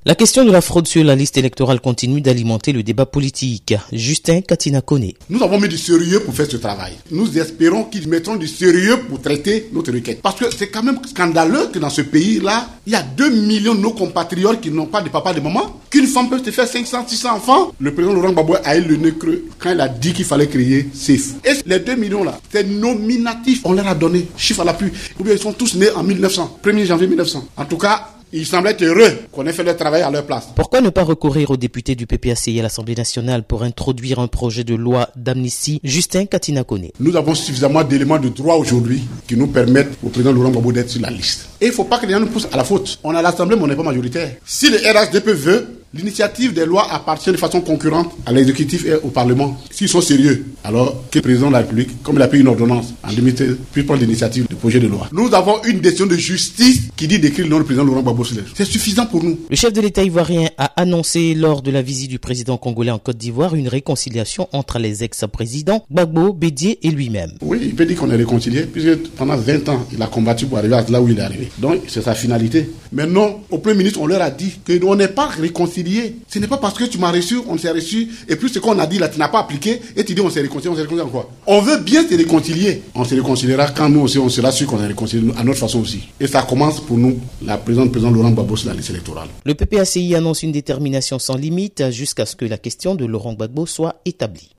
La question de la fraude sur la liste électorale continue d'alimenter le débat politique. Justin Katina Kone. Nous avons mis du sérieux pour faire ce travail. Nous espérons qu'ils mettront du sérieux pour traiter notre requête. Parce que c'est quand même scandaleux que dans ce pays-là, il y a 2 millions de nos compatriotes qui n'ont pas de papa et de maman. Qu'une femme peut se faire 500, 600 enfants. Le président Laurent Gbagbo a eu le nez creux quand il a dit qu'il fallait créer SAFE. Et les 2 millions-là, c'est nominatif. On leur a donné, chiffre à l'appui. Ou bien ils sont tous nés en 1900, 1er janvier 1900. En tout cas, ils semblaient heureux qu'on ait fait leur travail à leur place. Pourquoi ne pas recourir aux députés du PPACI à l'Assemblée nationale pour introduire un projet de loi d'amnistie? Justin Katina Kone. Nous avons suffisamment d'éléments de droit aujourd'hui qui nous permettent au président Laurent Gbagbo d'être sur la liste. Et il ne faut pas que les gens nous poussent à la faute. On est à l'Assemblée, mais on n'est pas majoritaire. Si le RHDP veut, l'initiative des lois appartient de façon concurrente à l'exécutif et au Parlement. S'ils sont sérieux, alors que le président de la République, comme il a pris une ordonnance en 2013, puisse prendre l'initiative du projet de loi. Nous avons une décision de justice qui dit d'écrire le nom du président Laurent Gbagbo. C'est suffisant pour nous. Le chef de l'État ivoirien a annoncé lors de la visite du président congolais en Côte d'Ivoire une réconciliation entre les ex-présidents Gbagbo, Bédié et lui-même. Oui, il peut dire qu'on est réconcilié, puisque pendant 20 ans, il a combattu pour arriver à là où il est arrivé. Donc, c'est sa finalité. Mais non, au Premier ministre, on leur a dit qu'on n'est pas réconcilié. Ce n'est pas parce que tu m'as reçu, on s'est reçu, et puis ce qu'on a dit là, tu n'as pas appliqué, et tu dis on s'est réconcilié en quoi? On veut bien se réconcilier. On se réconciliera quand nous aussi, on sera sûr qu'on est réconcilié à notre façon aussi. Et ça commence pour nous, le président Laurent Gbagbo sur la liste électorale. Le PPACI annonce une détermination sans limite jusqu'à ce que la question de Laurent Gbagbo soit établie.